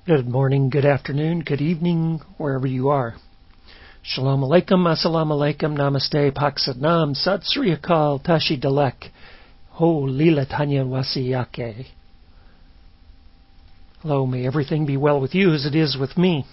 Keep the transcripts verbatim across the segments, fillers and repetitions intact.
Good morning, good afternoon, good evening, wherever you are. Shalom Aleichem, Assalamu Alaikum, Namaste, Pak Sadnam, Sat Sri Akal, Tashi Dalek, Ho Lila Tanya Wasiyake. Hello, may everything be well with you as it is with me.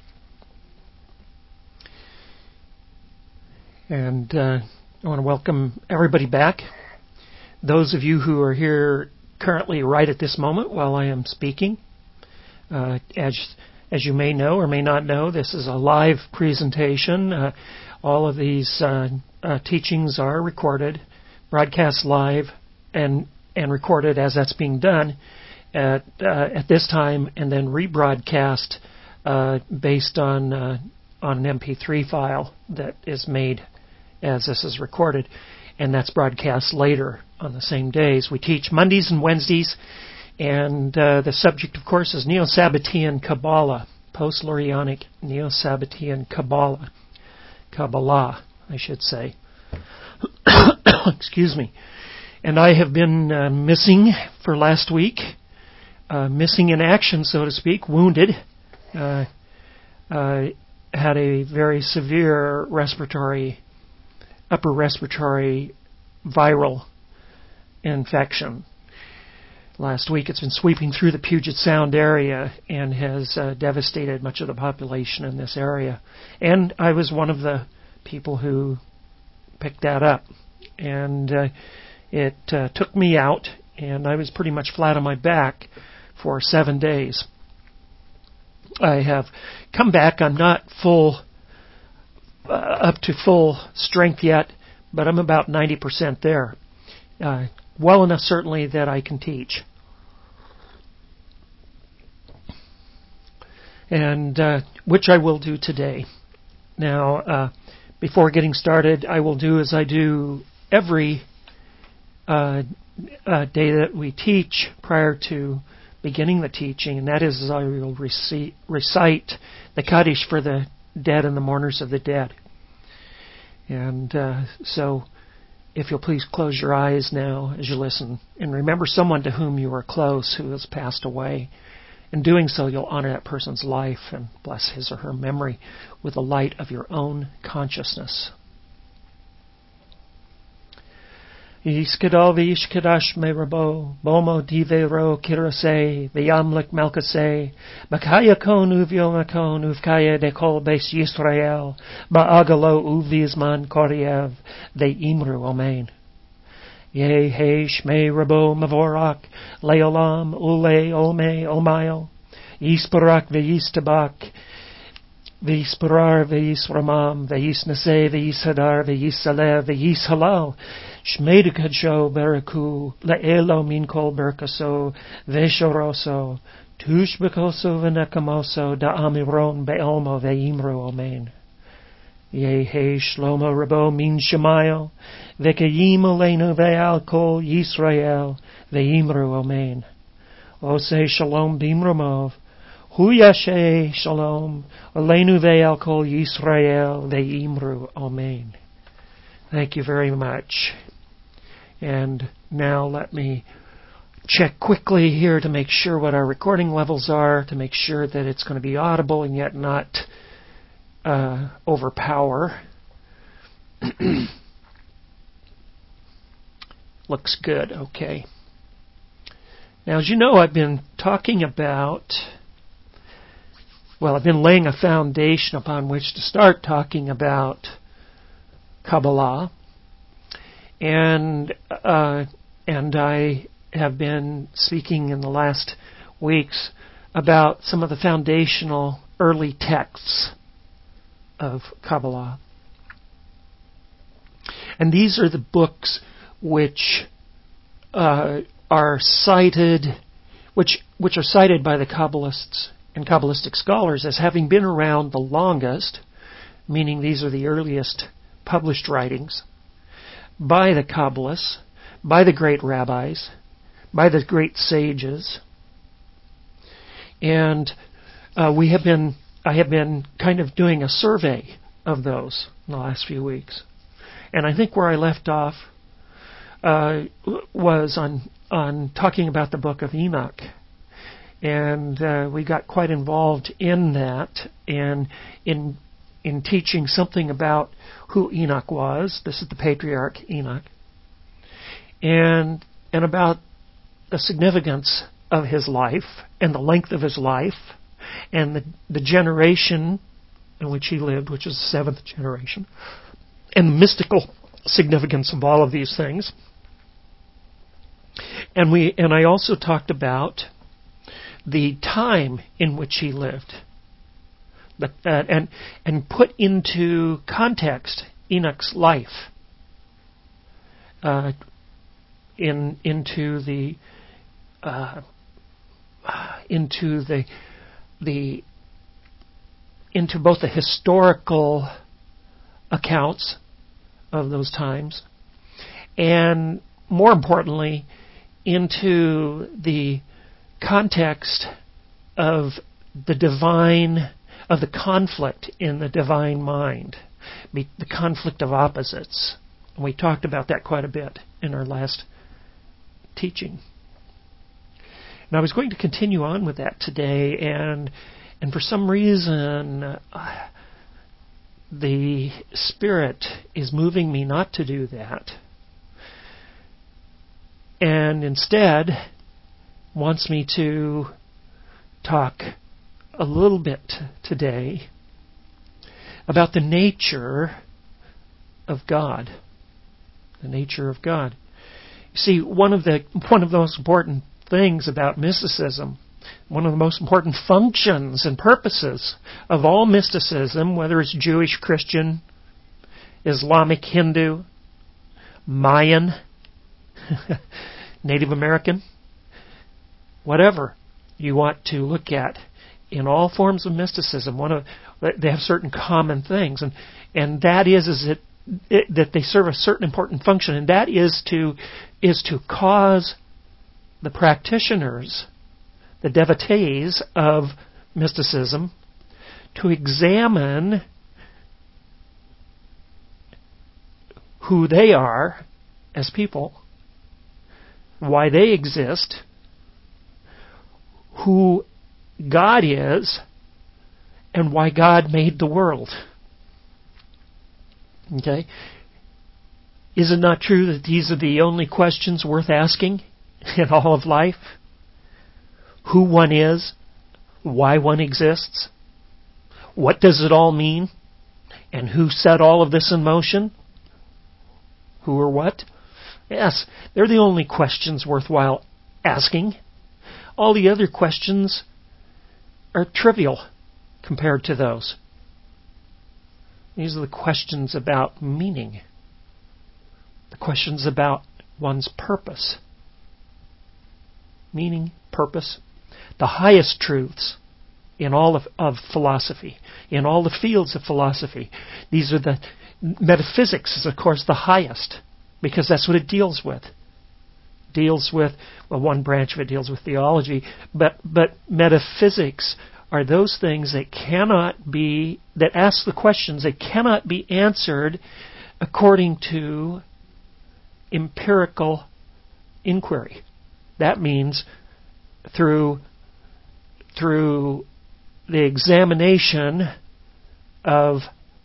And uh, I want to welcome everybody back. Those of you who are here currently right at this moment while I am speaking. Uh, as as you may know or may not know, this is a live presentation. Uh, all of these uh, uh, teachings are recorded, broadcast live, and and recorded as that's being done at uh, at this time, and then rebroadcast uh, based on uh, on an M P three file that is made as this is recorded, and that's broadcast later on the same days. We teach Mondays and Wednesdays. And uh, the subject, of course, is Neo-Sabbatean Kabbalah, post-Lurianic Neo-Sabbatean Kabbalah, Kabbalah, I should say. Excuse me. And I have been uh, missing for last week, uh, missing in action, so to speak, wounded. Uh, uh, had a very severe respiratory, upper respiratory viral infection. Last week, it's been sweeping through the Puget Sound area and has uh, devastated much of the population in this area. And I was one of the people who picked that up. And uh, it uh, took me out, and I was pretty much flat on my back for seven days. I have come back. I'm not full, uh, up to full strength yet, but I'm about ninety percent there. Uh, Well enough, certainly, that I can teach. And uh, which I will do today. Now, uh, before getting started, I will do as I do every uh, uh, day that we teach prior to beginning the teaching, and that is I will recite, recite the Kaddish for the dead and the mourners of the dead. And uh, so... if you'll please close your eyes now as you listen and remember someone to whom you are close who has passed away. In doing so, you'll honor that person's life and bless his or her memory with the light of your own consciousness. Yiskadal v'yishkadash me rabo, bomo divero kirase, v'yamlik malkase, bakaya kon uvyomakon uvkaya de kol beis Yisrael, ba'agalo uvizman koriev, ve'imru omein. Ye he shmei rabo mavorak, leolam ule ome omayo, yisparak v'yistabak, v'yisparar v'yisramam, v'yisnase v'yishadar v'yisalev v'yishalal, Shmei Kadsho Beraku Le'elo Min Kol Berkaso Veshoroso Tush Bekoso Venekamoso Da'amiron Be'elmo Ve'imru Omein. Ye He Shlomo Rabo Min Shemayo Ve'kayim Olenu Ve'al Kol Yisrael Ve'imru Omein. Ose Shalom Bimromov Hu Yashe Shalom Olenu Ve'al Kol Yisrael Ve'imru Omein. Thank you very much. And now let me check quickly here to make sure what our recording levels are, to make sure that it's going to be audible and yet not uh, overpower. Looks good. Okay. Now, as you know, I've been talking about, well, I've been laying a foundation upon which to start talking about Kabbalah. And uh, and I have been speaking in the last weeks about some of the foundational early texts of Kabbalah. And these are the books which uh, are cited, which which are cited by the Kabbalists and Kabbalistic scholars as having been around the longest, meaning these are the earliest published writings, by the Kabbalists, by the great rabbis, by the great sages. And uh, we have been, I have been kind of doing a survey of those in the last few weeks. And I think where I left off uh, was on on talking about the book of Enoch. And uh, we got quite involved in that and in in teaching something about who Enoch was. This is the patriarch Enoch. And and about the significance of his life and the length of his life and the, the generation in which he lived, which is the seventh generation, and the mystical significance of all of these things. And we and I also talked about the time in which he lived, but, uh, and and put into context Enoch's life uh, in into the uh, into the the into both the historical accounts of those times and, more importantly, into the context of the divine, of the conflict in the divine mind, the conflict of opposites. And we talked about that quite a bit in our last teaching. And I was going to continue on with that today, and and for some reason, uh, the Spirit is moving me not to do that, and instead wants me to talk a little bit today about the nature of God. The nature of God. You see, one of the one of the most important things about mysticism, one of the most important functions and purposes of all mysticism, whether it's Jewish, Christian, Islamic, Hindu, Mayan, Native American, whatever you want to look at, in all forms of mysticism, one of they have certain common things, and and that is is it, it that they serve a certain important function, and that is to is to cause the practitioners, the devotees of mysticism, to examine who they are as people, why they exist, who God is, and why God made the world. Okay? Is it not true that these are the only questions worth asking in all of life? Who one is, why one exists, what does it all mean, and who set all of this in motion? Who or what? Yes, they're the only questions worthwhile asking. All the other questions are trivial compared to those. These are the questions about meaning, the questions about one's purpose. Meaning, purpose, the highest truths in all of, of philosophy, in all the fields of philosophy. These are the metaphysics is, of course, the highest, because that's what it deals with. Deals with, well, one branch of it deals with theology, but but metaphysics are those things that cannot be, that ask the questions that cannot be answered according to empirical inquiry. That means through through the examination of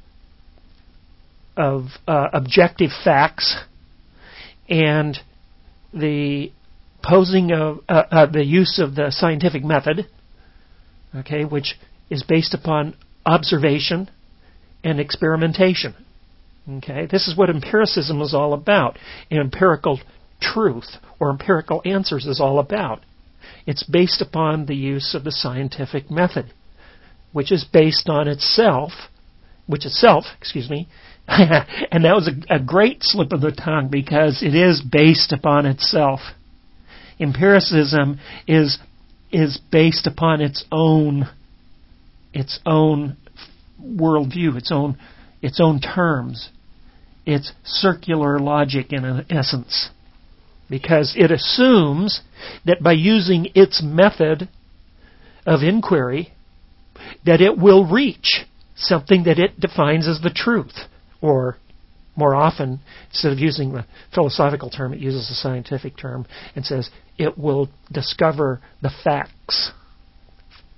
of uh, objective facts and the posing of uh, uh, the use of the scientific method, okay, which is based upon observation and experimentation. Okay, this is what empiricism is all about. Empirical truth or empirical answers is all about. It's based upon the use of the scientific method, which is based on itself, which itself, excuse me, and that was a, a great slip of the tongue, because it is based upon itself. Empiricism is is based upon its own its own worldview, its own its own terms. It's circular logic in essence, because it assumes that by using its method of inquiry, that it will reach something that it defines as the truth. Or, more often, instead of using the philosophical term, it uses a scientific term and says it will discover the facts.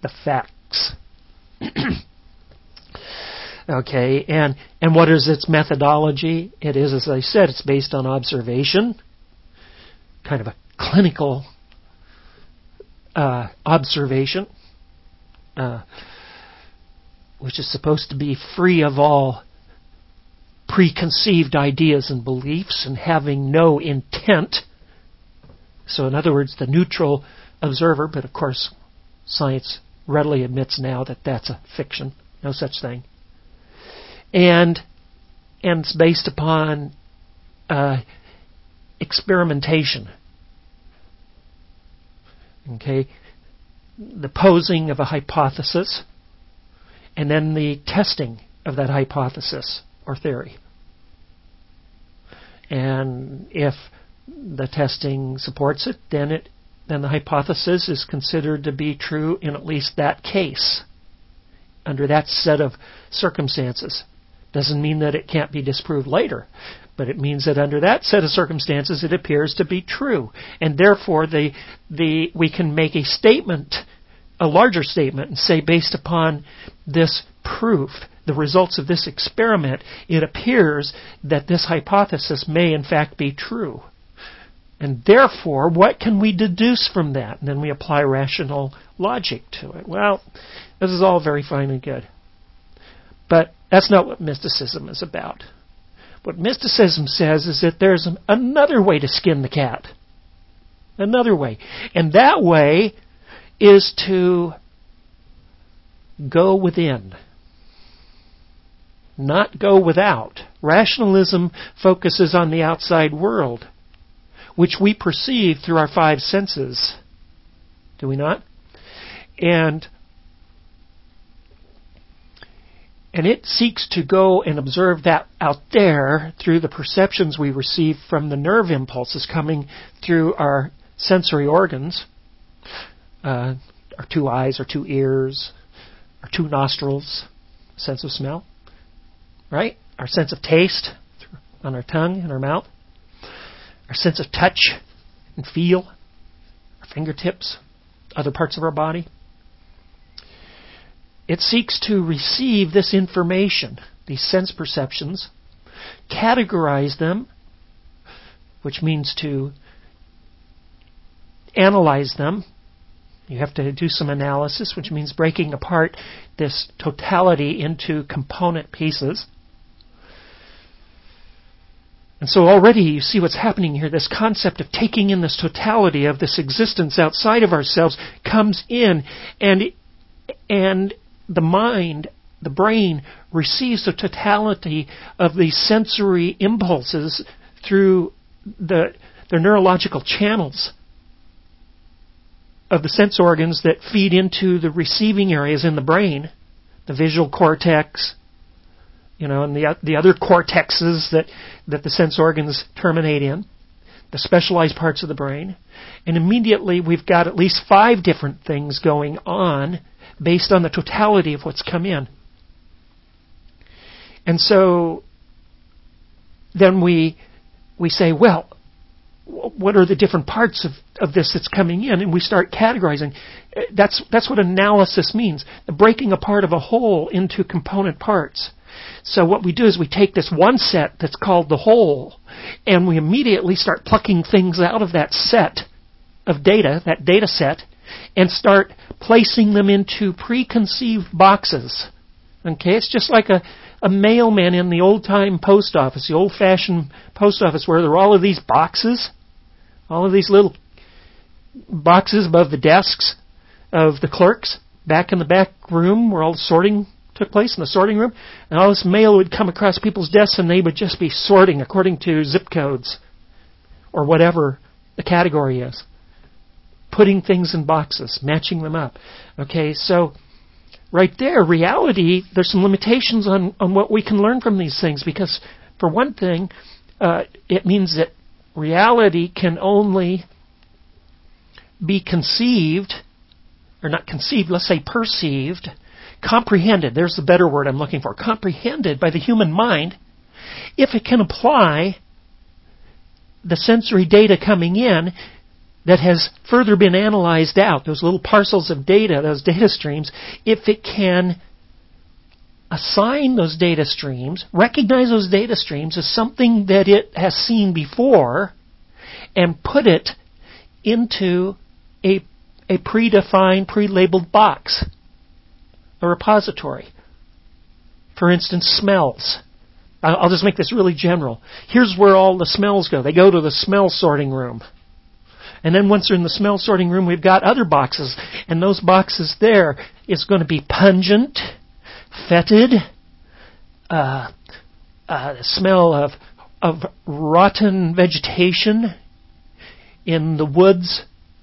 the facts. Okay, and, and what is its methodology? It is, as I said, it's based on observation, kind of a clinical uh, observation, uh, which is supposed to be free of all preconceived ideas and beliefs and having no intent. So in other words, the neutral observer, but of course science readily admits now that that's a fiction, no such thing. And and it's based upon uh, experimentation. Okay, the posing of a hypothesis, and then the testing of that hypothesis or theory. And if the testing supports it, then it then the hypothesis is considered to be true in at least that case, under that set of circumstances. Doesn't mean that it can't be disproved later, but it means that under that set of circumstances it appears to be true. And therefore the the we can make a statement, a larger statement, and say based upon this proof, the results of this experiment, it appears that this hypothesis may in fact be true. And therefore, what can we deduce from that? And then we apply rational logic to it. Well, this is all very fine and good. But that's not what mysticism is about. What mysticism says is that there's an, another way to skin the cat. Another way. And that way is to go within, not go without. Rationalism focuses on the outside world, which we perceive through our five senses. Do we not? And And it seeks to go and observe that out there through the perceptions we receive from the nerve impulses coming through our sensory organs, uh, our two eyes, our two ears, our two nostrils, sense of smell, right? Our sense of taste on our tongue and our mouth, our sense of touch and feel, our fingertips, other parts of our body. It seeks to receive this information, these sense perceptions, categorize them, which means to analyze them. You have to do some analysis, which means breaking apart this totality into component pieces. And so already you see what's happening here. This concept of taking in this totality of this existence outside of ourselves comes in, and and the mind, the brain, receives the totality of these sensory impulses through the the neurological channels of the sense organs that feed into the receiving areas in the brain, the visual cortex, you know, and the the other cortexes that, that the sense organs terminate in, the specialized parts of the brain. And immediately we've got at least five different things going on based on the totality of what's come in. And so then we we say, well, what are the different parts of, of this that's coming in? And we start categorizing. That's that's what analysis means, the breaking apart of a whole into component parts. So what we do is we take this one set that's called the whole, and we immediately start plucking things out of that set of data, that data set, and start placing them into preconceived boxes. Okay, it's just like a, a mailman in the old-time post office, the old-fashioned post office, where there are all of these boxes, all of these little boxes above the desks of the clerks, back in the back room where all the sorting took place, in the sorting room, and all this mail would come across people's desks, and they would just be sorting according to zip codes, or whatever the category is. Putting things in boxes, matching them up. Okay, so right there, reality, there's some limitations on, on what we can learn from these things, because for one thing, uh, it means that reality can only be conceived, or not conceived, let's say perceived, comprehended, there's the better word I'm looking for, comprehended by the human mind, if it can apply the sensory data coming in that has further been analyzed out, those little parcels of data, those data streams, if it can assign those data streams, recognize those data streams as something that it has seen before, and put it into a, a predefined, pre-labeled box, a repository. For instance, smells. I'll just make this really general. Here's where all the smells go. They go to the smell sorting room. And then once they're in the smell sorting room, we've got other boxes. And those boxes there is going to be pungent, fetid, uh, uh, the smell of, of rotten vegetation in the woods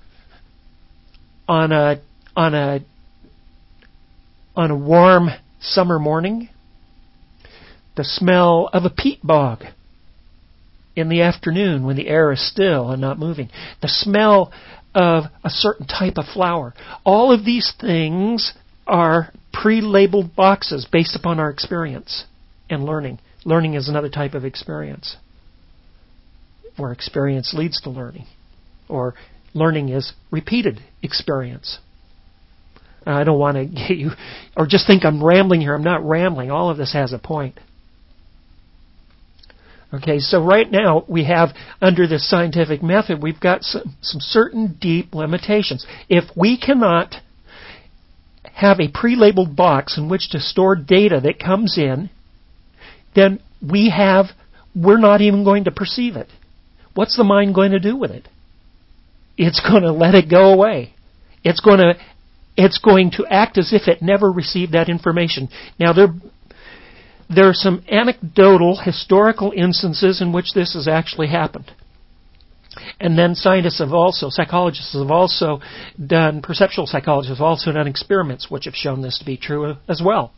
on a, on a, on a warm summer morning. The smell of a peat bog in the afternoon when the air is still and not moving. The smell of a certain type of flower. All of these things are pre-labeled boxes based upon our experience and learning. Learning is another type of experience, where experience leads to learning, or learning is repeated experience. I don't want to get you, or just think I'm rambling here. I'm not rambling. All of this has a point. Okay, so right now we have, under this scientific method, we've got some, some certain deep limitations. If we cannot have a pre-labeled box in which to store data that comes in, then we have, we're not even going to perceive it. What's the mind going to do with it? It's going to let it go away. It's going to, it's going to act as if it never received that information. Now, there There are some anecdotal, historical instances in which this has actually happened. And then scientists have also, psychologists have also done, perceptual psychologists have also done experiments which have shown this to be true as well.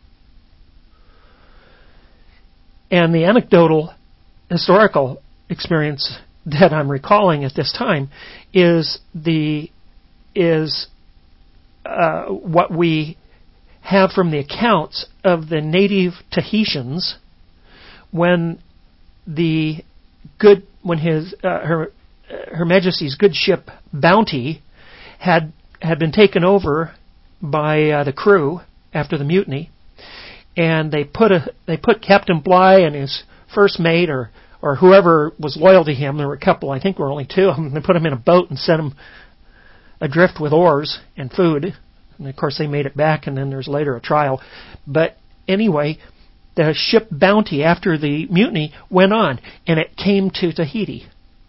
And the anecdotal, historical experience that I'm recalling at this time is the is uh, what we have from the accounts of the native Tahitians when the good when his uh, her Her Majesty's good ship Bounty had had been taken over by uh, the crew after the mutiny, and they put a they put Captain Bligh and his first mate or or whoever was loyal to him. There were a couple, I think there were only two of them. They put him in a boat and sent him adrift with oars and food. And of course they made it back, and then there's later a trial. But anyway, the ship Bounty, after the mutiny, went on, and it came to Tahiti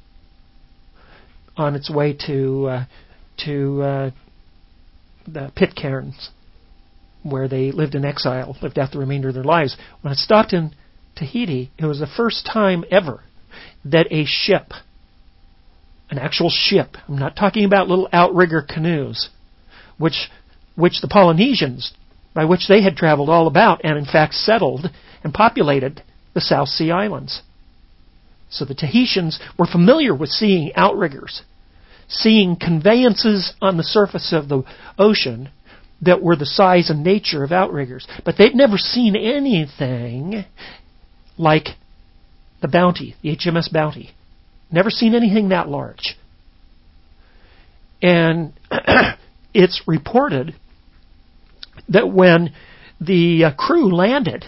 on its way to uh, to uh, the Pitcairns, where they lived in exile, lived out the remainder of their lives. When it stopped in Tahiti, it was the first time ever that a ship, an actual ship, I'm not talking about little outrigger canoes, which which the Polynesians, by which they had traveled all about and in fact settled and populated the South Sea Islands. So the Tahitians were familiar with seeing outriggers, seeing conveyances on the surface of the ocean that were the size and nature of outriggers. But they'd never seen anything like the Bounty, the H M S Bounty. Never seen anything that large. And it's reported that when the uh, crew landed,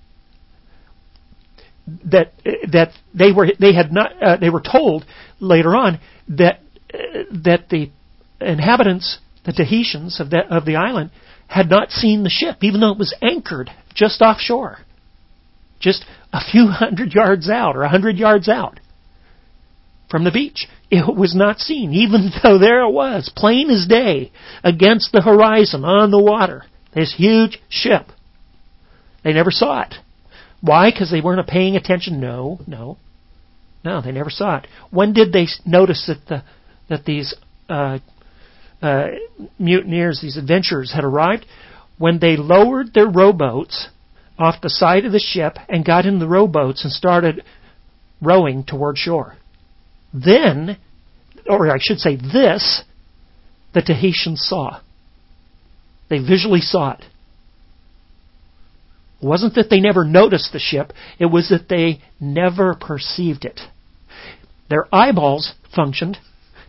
that that they were they had not uh, they were told later on that uh, that the inhabitants, the Tahitians of the of the island, had not seen the ship, even though it was anchored just offshore, just a few hundred yards out or a hundred yards out from the beach. It was not seen, even though there it was, plain as day, against the horizon on the water. This huge ship. They never saw it. Why? Because they weren't paying attention? No, no. No, they never saw it. When did they notice that the that these uh, uh, mutineers, these adventurers, had arrived? When they lowered their rowboats off the side of the ship and got in the rowboats and started rowing toward shore. Then, or I should say this, the Tahitians saw. They visually saw it. It wasn't that they never noticed the ship. It was that they never perceived it. Their eyeballs functioned.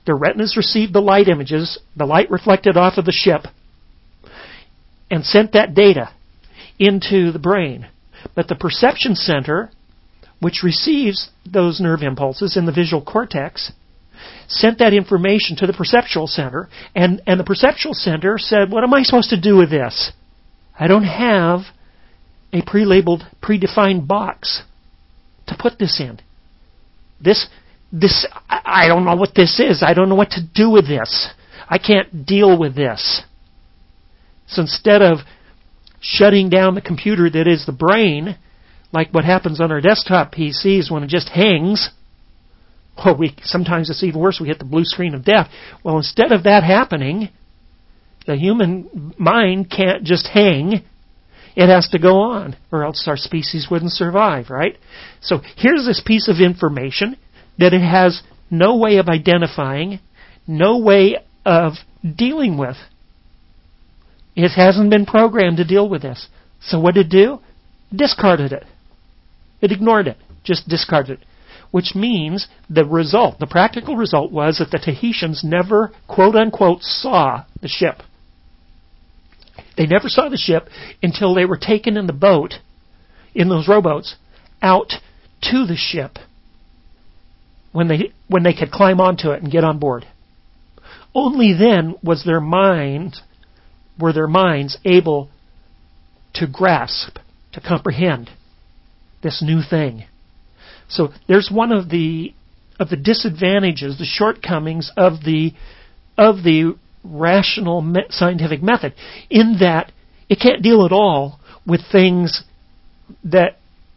Their retinas received the light images, the light reflected off of the ship, and sent that data into the brain. But the perception center, which receives those nerve impulses in the visual cortex, sent that information to the perceptual center, and, and the perceptual center said, what am I supposed to do with this? I don't have a pre-labeled, predefined box to put this in. This, this, I don't know what this is. I don't know what to do with this. I can't deal with this. So instead of shutting down the computer that is the brain, like what happens on our desktop P Cs when it just hangs, or we sometimes it's even worse, we hit the blue screen of death. Well, instead of that happening, the human mind can't just hang. It has to go on, or else our species wouldn't survive, right? So here's this piece of information that it has no way of identifying, no way of dealing with. It hasn't been programmed to deal with this. So what did it do? Discarded it. It ignored it. Just discarded it. Which means the result, the practical result was that the Tahitians never, quote unquote, saw the ship. They never saw the ship until they were taken in the boat, in those rowboats, out to the ship when they when they could climb onto it and get on board. Only then was their mind, were their minds able to grasp, to comprehend this new thing. So there's one of the of the disadvantages, the shortcomings of the of the rational me- scientific method, in that it can't deal at all with things that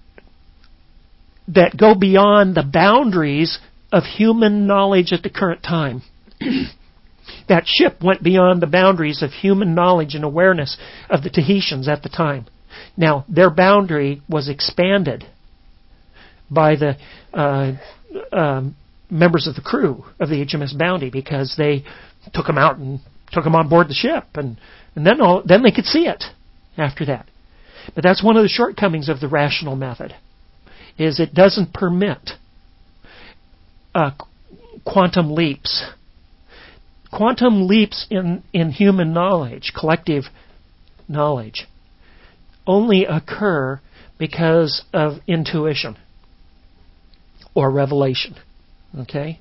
that go beyond the boundaries of human knowledge at the current time. That ship went beyond the boundaries of human knowledge and awareness of the Tahitians at the time. Now, their boundary was expanded by the uh, um, members of the crew of the H M S Bounty, because they took them out and took them on board the ship, and, and then all, then they could see it after that. But that's one of the shortcomings of the rational method, is it doesn't permit uh, quantum leaps. Quantum leaps in, in human knowledge, collective knowledge, only occur because of intuition or revelation. Okay?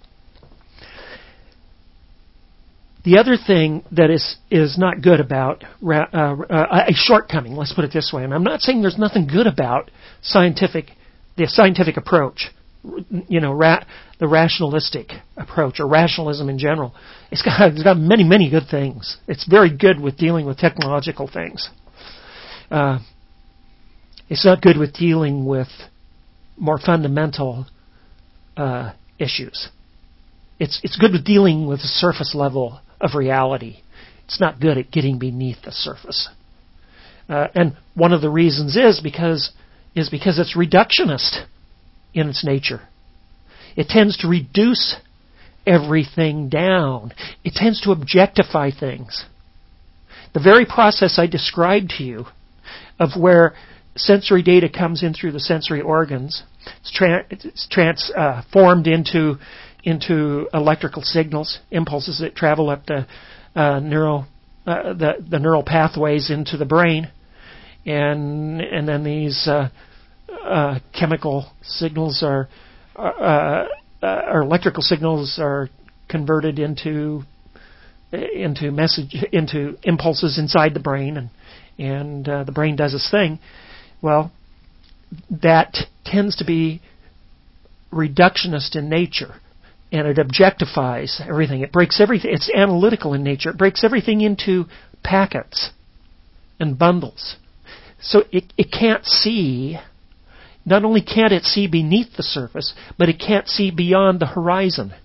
The other thing that is is not good about uh, uh, a shortcoming, let's put it this way, and I'm not saying there's nothing good about scientific, the scientific approach, you know, ra- the rationalistic approach, or rationalism in general. It's got it's got many many good things. It's very good with dealing with technological things. Uh, it's not good with dealing with more fundamental uh, issues. It's it's good with dealing with the surface level of reality. It's not good at getting beneath the surface. Uh, and one of the reasons is because is because it's reductionist in its nature. It tends to reduce everything down. It tends to objectify things. The very process I described to you of where sensory data comes in through the sensory organs, it's, tra- it's transformed uh, into into electrical signals, impulses that travel up the uh, neural uh, the the neural pathways into the brain, and and then these uh, uh, chemical signals are uh, uh, or electrical signals are converted into into message into impulses inside the brain, and and uh, the brain does its thing. Well, that tends to be reductionist in nature. And it objectifies everything. It breaks everything. It's analytical in nature. It breaks everything into packets and bundles. So it, it can't see, not only can't it see beneath the surface, but it can't see beyond the horizon.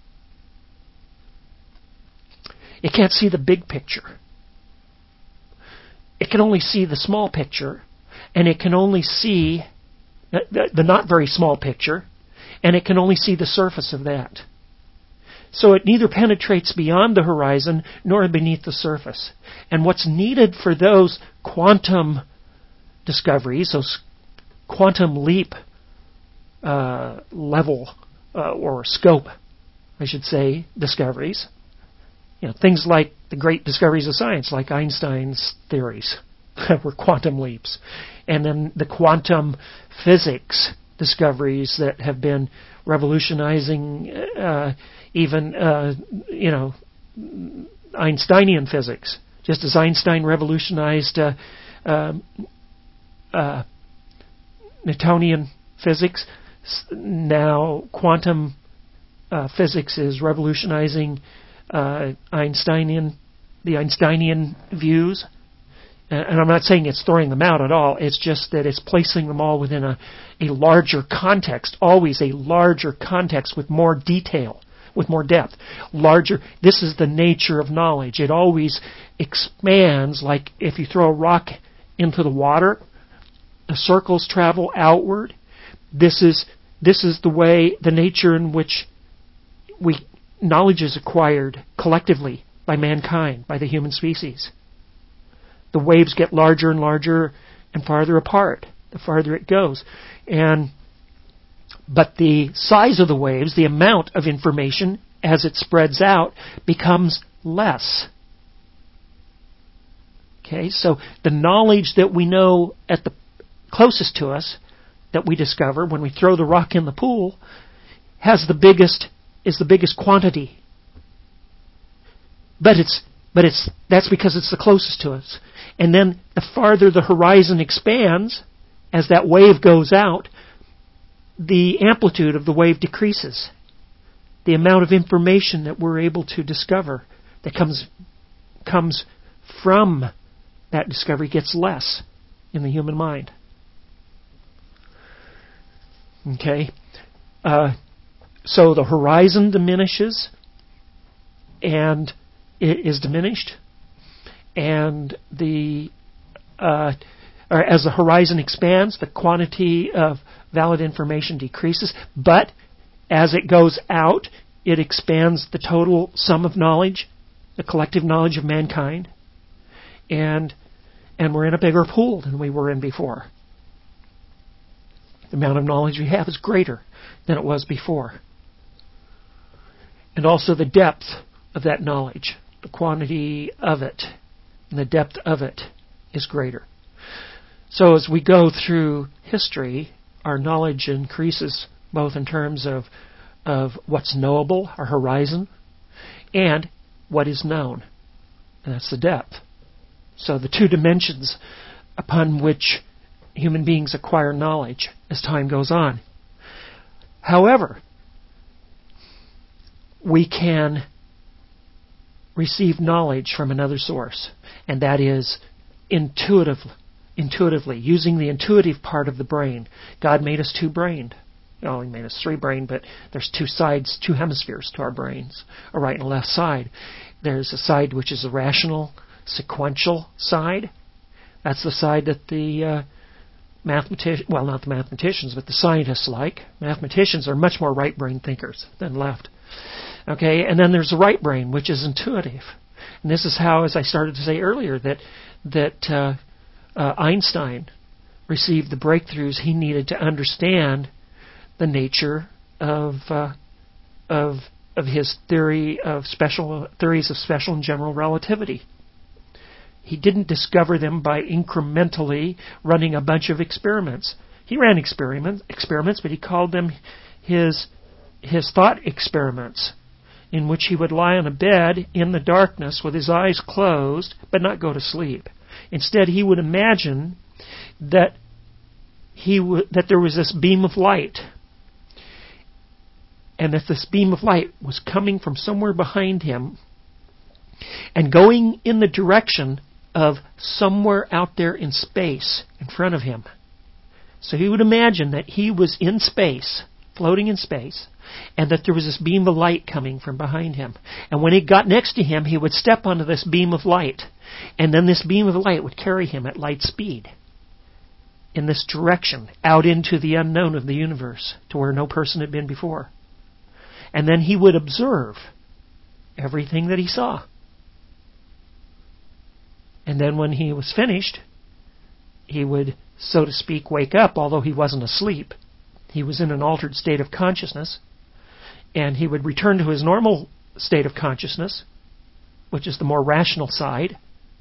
It can't see the big picture. It can only see the small picture, and it can only see the, the, the not very small picture, and it can only see the surface of that. So it neither penetrates beyond the horizon nor beneath the surface. And what's needed for those quantum discoveries, those quantum leap uh, level uh, or scope I should say, discoveries. You know, things like the great discoveries of science, like Einstein's theories, were quantum leaps. And then the quantum physics discoveries that have been revolutionizing uh, even, uh, you know, Einsteinian physics. Just as Einstein revolutionized uh, uh, uh, Newtonian physics, now quantum uh, physics is revolutionizing uh, Einsteinian, the Einsteinian views. And I'm not saying it's throwing them out at all. It's just that it's placing them all within a, a larger context, always a larger context with more detail, with more depth. Larger. This is the nature of knowledge. It always expands, like if you throw a rock into the water, the circles travel outward. This is this is the way, the nature in which we knowledge is acquired collectively by mankind, by the human species. The waves get larger and larger and farther apart the farther it goes. And but the size of the waves, the amount of information as it spreads out, becomes less. Okay, so the knowledge that we know at the closest to us, that we discover when we throw the rock in the pool, has the biggest is the biggest quantity. But it's but it's that's because it's the closest to us. And then the farther the horizon expands, as that wave goes out, the amplitude of the wave decreases. The amount of information that we're able to discover that comes comes from that discovery gets less in the human mind. Okay? Uh, so the horizon diminishes and it is diminished, and the uh, or as the horizon expands, the quantity of valid information decreases, but as it goes out, it expands the total sum of knowledge, the collective knowledge of mankind, and and we're in a bigger pool than we were in before. The amount of knowledge we have is greater than it was before. And also the depth of that knowledge, the quantity of it, and the depth of it is greater. So as we go through history, our knowledge increases both in terms of of what's knowable, our horizon, and what is known. And that's the depth. So the two dimensions upon which human beings acquire knowledge as time goes on. However, we can receive knowledge from another source, and that is intuitive, intuitively, using the intuitive part of the brain. God made us two-brained. Well, He made us three-brained, but there's two sides, two hemispheres to our brains, a right and a left side. There's a side which is a rational, sequential side. That's the side that the uh, mathematicians, well, not the mathematicians, but the scientists like. Mathematicians are much more right-brain thinkers than left. Okay, and then there's the right brain, which is intuitive. And this is how, as I started to say earlier, that that uh, uh, Einstein received the breakthroughs he needed to understand the nature of uh, of of his theory of special theories of special and general relativity. He didn't discover them by incrementally running a bunch of experiments. He ran experiments, experiments, but he called them his his thought experiments, in which he would lie on a bed in the darkness with his eyes closed, but not go to sleep. Instead, he would imagine that he w- that there was this beam of light, and that this beam of light was coming from somewhere behind him and going in the direction of somewhere out there in space in front of him. So he would imagine that he was in space, floating in space, and that there was this beam of light coming from behind him. And when he got next to him, he would step onto this beam of light, and then this beam of light would carry him at light speed in this direction, out into the unknown of the universe, to where no person had been before. And then he would observe everything that he saw. And then when he was finished, he would, so to speak, wake up, although he wasn't asleep. He was in an altered state of consciousness. and he would return to his normal state of consciousness, which is the more rational side,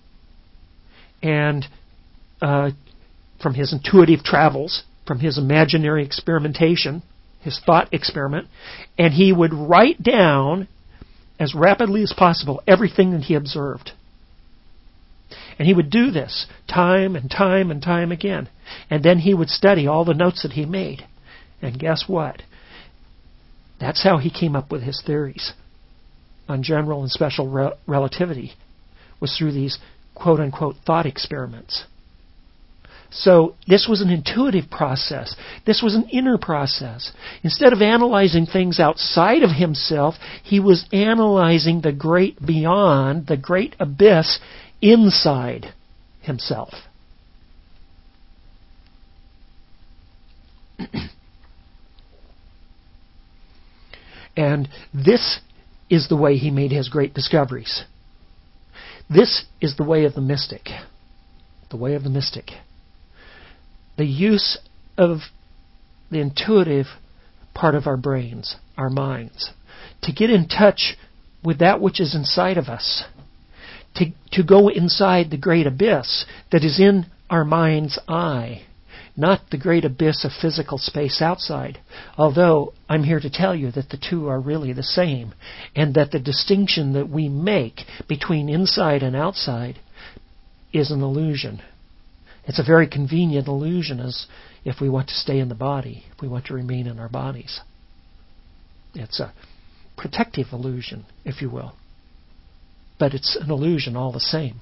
and uh, from his intuitive travels, from his imaginary experimentation, his thought experiment, and he would write down as rapidly as possible everything that he observed. And he would do this time and time and time again. And then he would study all the notes that he made. And guess what? That's how he came up with his theories on general and special re- relativity, was through these quote-unquote thought experiments. So this was an intuitive process. This was an inner process. Instead of analyzing things outside of himself, he was analyzing the great beyond, the great abyss inside himself. And this is the way he made his great discoveries. This is the way of the mystic. The way of the mystic. The use of the intuitive part of our brains, our minds, to get in touch with that which is inside of us, to, to go inside the great abyss that is in our mind's eye, not the great abyss of physical space outside, although I'm here to tell you that the two are really the same, and that the distinction that we make between inside and outside is an illusion. It's a very convenient illusion, as if we want to stay in the body, if we want to remain in our bodies. It's a protective illusion, if you will. But it's an illusion all the same.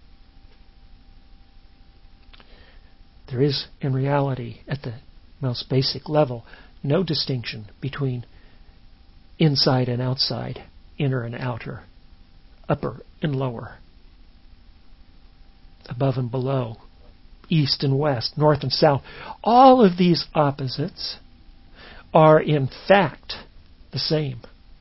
There is, in reality, at the most basic level, no distinction between inside and outside, inner and outer, upper and lower, above and below, east and west, north and south. All of these opposites are in fact the same.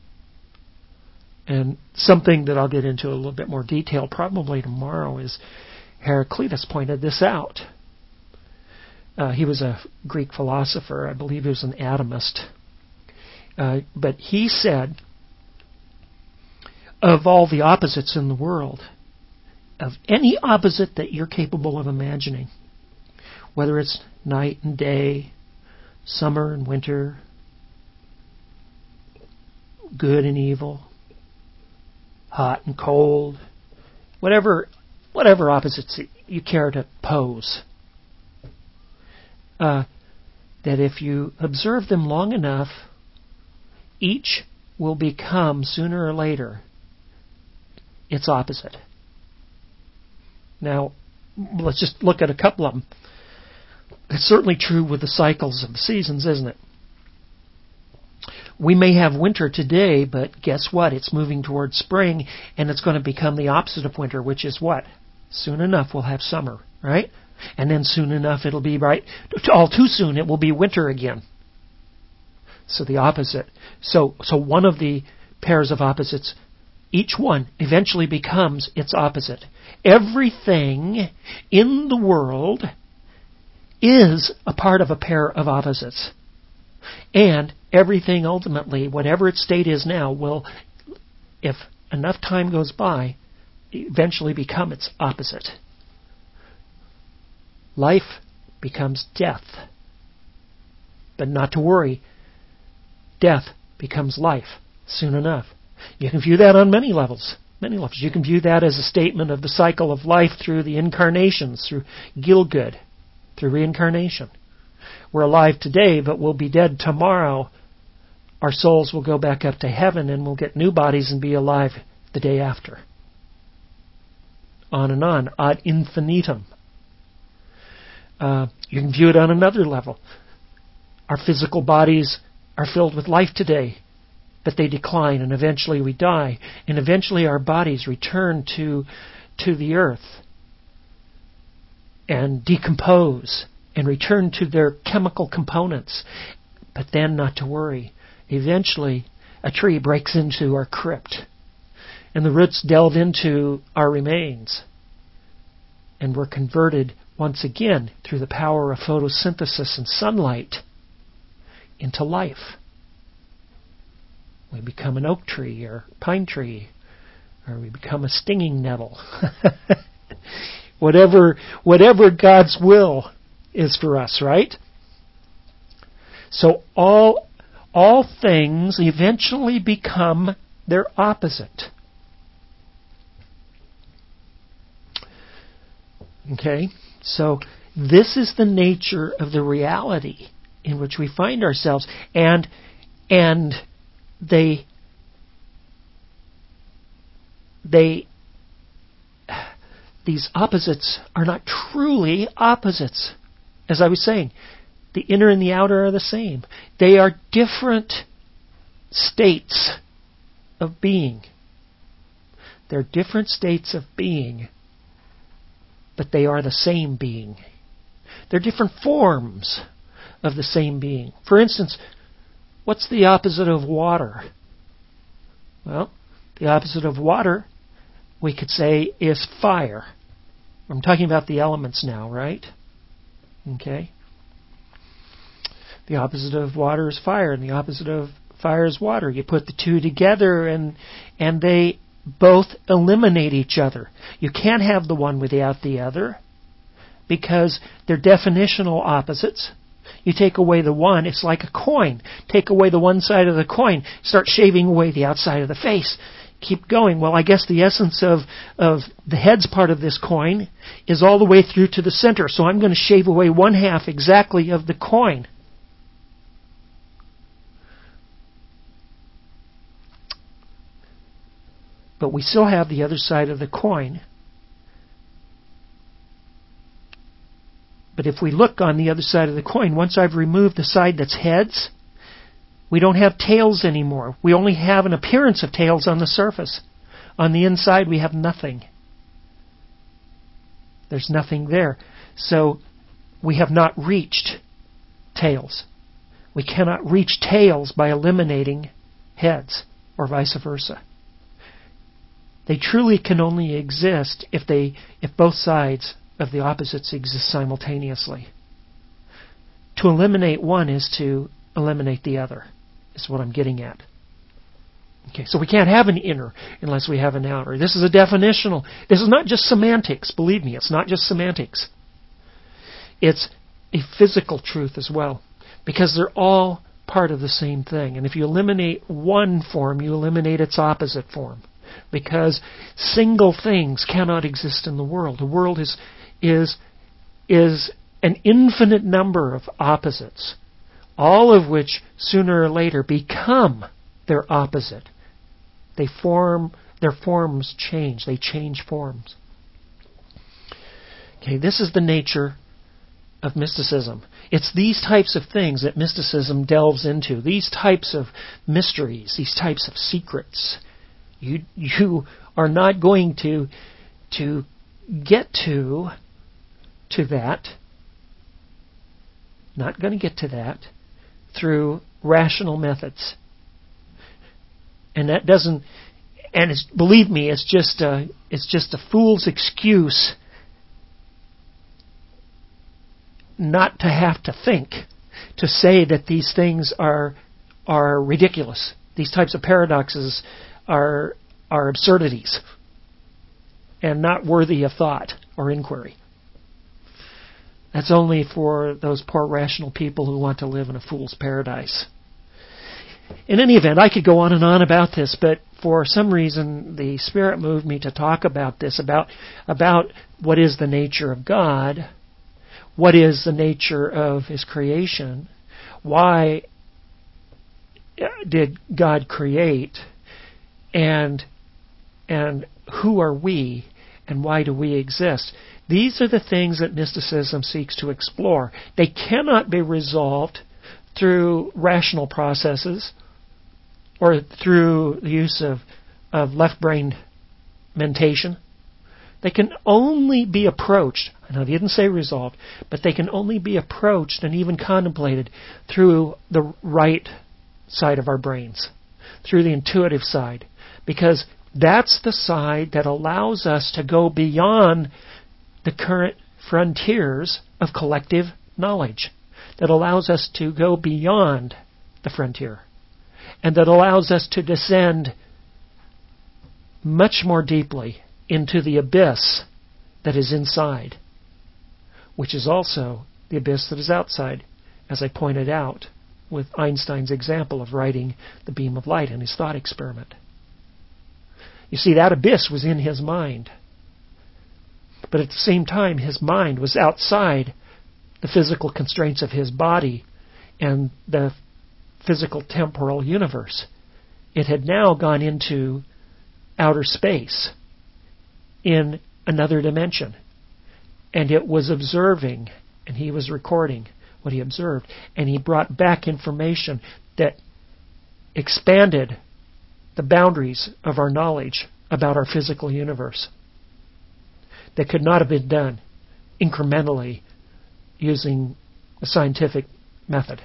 And something that I'll get into a little bit more detail probably tomorrow is Heraclitus pointed this out. Uh, he was a Greek philosopher. I believe he was an atomist. Uh, but he said, of all the opposites in the world, of any opposite that you're capable of imagining, whether it's night and day, summer and winter, good and evil, hot and cold, whatever whatever opposites you care to pose, uh, that if you observe them long enough, each will become, sooner or later, its opposite. Now, let's just look at a couple of them. It's certainly true with the cycles of the seasons, isn't it? We may have winter today, but guess what? It's moving towards spring, and it's going to become the opposite of winter, which is what? Soon enough, we'll have summer, right? And then soon enough, it'll be, right, all too soon, it will be winter again. So the opposite. So, so one of the pairs of opposites, each one eventually becomes its opposite. Everything in the world is a part of a pair of opposites. And everything ultimately, whatever its state is now, will, if enough time goes by, eventually become its opposite. Life becomes death. But not to worry, death becomes life soon enough. You can view that on many levels. Many levels. You can view that as a statement of the cycle of life through the incarnations, through Gilgud, through reincarnation. We're alive today, but we'll be dead tomorrow. Our souls will go back up to heaven, and we'll get new bodies and be alive the day after. On and on, ad infinitum. Uh, you can view it on another level. Our physical bodies are filled with life today, but they decline, and eventually we die, and eventually our bodies return to to the earth and decompose and return to their chemical components. But then, not to worry, eventually a tree breaks into our crypt, and the roots delve into our remains, and we're converted once again through the power of photosynthesis and sunlight into life. We become an oak tree or pine tree, or we become a stinging nettle. whatever, whatever God's will is for us, right? So all, all things eventually become their opposite. Okay? So this is the nature of the reality in which we find ourselves, and and they they these opposites are not truly opposites. As I was saying, the inner and the outer are the same. They are different states of being. They're different states of being, but they are the same being. They're different forms of the same being. For instance, what's the opposite of water? Well, the opposite of water, we could say, is fire. I'm talking about the elements now, right? Okay. The opposite of water is fire, and the opposite of fire is water. You put the two together, and and they both eliminate each other. You can't have the one without the other, because they're definitional opposites. You take away the one, it's like a coin. Take away the one side of the coin, start shaving away the outside of the face. Keep going. Well, I guess the essence of, of the heads part of this coin is all the way through to the center. So I'm going to shave away one half exactly of the coin. But we still have the other side of the coin. But if we look on the other side of the coin, once I've removed the side that's heads, we don't have tails anymore. We only have an appearance of tails on the surface. On the inside, we have nothing. There's nothing there. So we have not reached tails. We cannot reach tails by eliminating heads, or vice versa. They truly can only exist if they, if both sides of the opposites exist simultaneously. To eliminate one is to eliminate the other, is what I'm getting at. Okay, so we can't have an inner unless we have an outer. This is a definitional. This is not just semantics, believe me, it's not just semantics. It's a physical truth as well, because they're all part of the same thing. And if you eliminate one form, you eliminate its opposite form. Because single things cannot exist in the world. The world is is is an infinite number of opposites, all of which sooner or later become their opposite. They form, their forms change. They change forms. Okay, this is the nature of mysticism. It's these types of things that mysticism delves into. These types of mysteries, these types of secrets. You you are not going to to get to to that. Not going to get to that through rational methods. And that doesn't. And it's, believe me, it's just a it's just a fool's excuse not to have to think, to say that these things are are ridiculous. These types of paradoxes are are absurdities and not worthy of thought or inquiry. That's only for those poor rational people who want to live in a fool's paradise. In any event, I could go on and on about this, but for some reason the Spirit moved me to talk about this, about, about what is the nature of God, what is the nature of His creation, why did God create, and and who are we, and why do we exist? These are the things that mysticism seeks to explore. They cannot be resolved through rational processes or through the use of, of left-brain mentation. They can only be approached, I know they didn't say resolved, but they can only be approached and even contemplated through the right side of our brains, through the intuitive side, because that's the side that allows us to go beyond the current frontiers of collective knowledge, that allows us to go beyond the frontier. and that allows us to descend much more deeply into the abyss that is inside, which is also the abyss that is outside, as I pointed out with Einstein's example of writing the beam of light in his thought experiment. You see, that abyss was in his mind. But at the same time, his mind was outside the physical constraints of his body and the physical temporal universe. It had now gone into outer space in another dimension. And it was observing, and he was recording what he observed. And he brought back information that expanded the boundaries of our knowledge about our physical universe that could not have been done incrementally using a scientific method.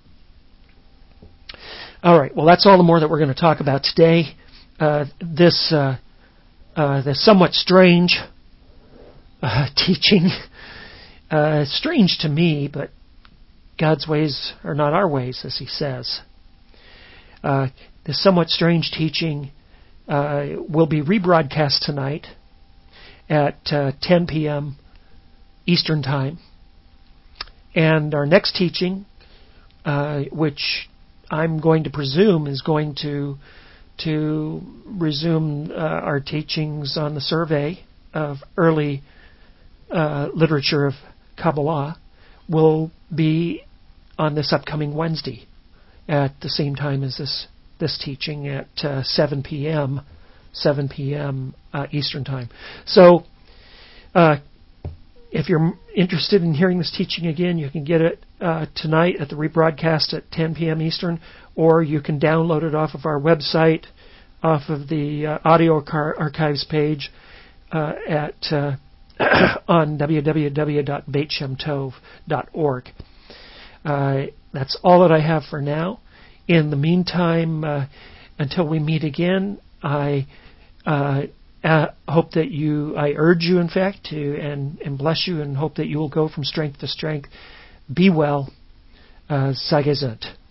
All right, well, that's all the more that we're going to talk about today. Uh, this, uh, uh, this somewhat strange uh, teaching, uh, strange to me, but God's ways are not our ways, as he says. Uh, this somewhat strange teaching uh, will be rebroadcast tonight at uh, ten p.m. Eastern Time. And our next teaching, uh, which I'm going to presume is going to to resume uh, our teachings on the survey of early uh, literature of Kabbalah, will be on this upcoming Wednesday at the same time as this this teaching at uh, seven p.m. seven p.m. Uh, Eastern Time. So, uh, if you're interested in hearing this teaching again, you can get it uh, tonight at the rebroadcast at ten p.m. Eastern, or you can download it off of our website, off of the uh, audio car- archives page uh, at uh, on w w w dot beit shem tov dot org. Uh, that's all that I have for now. In the meantime, uh, until we meet again, I uh, uh, hope that you, I urge you, in fact, to and, and bless you, and hope that you will go from strength to strength. Be well. Uh, Sei gesund.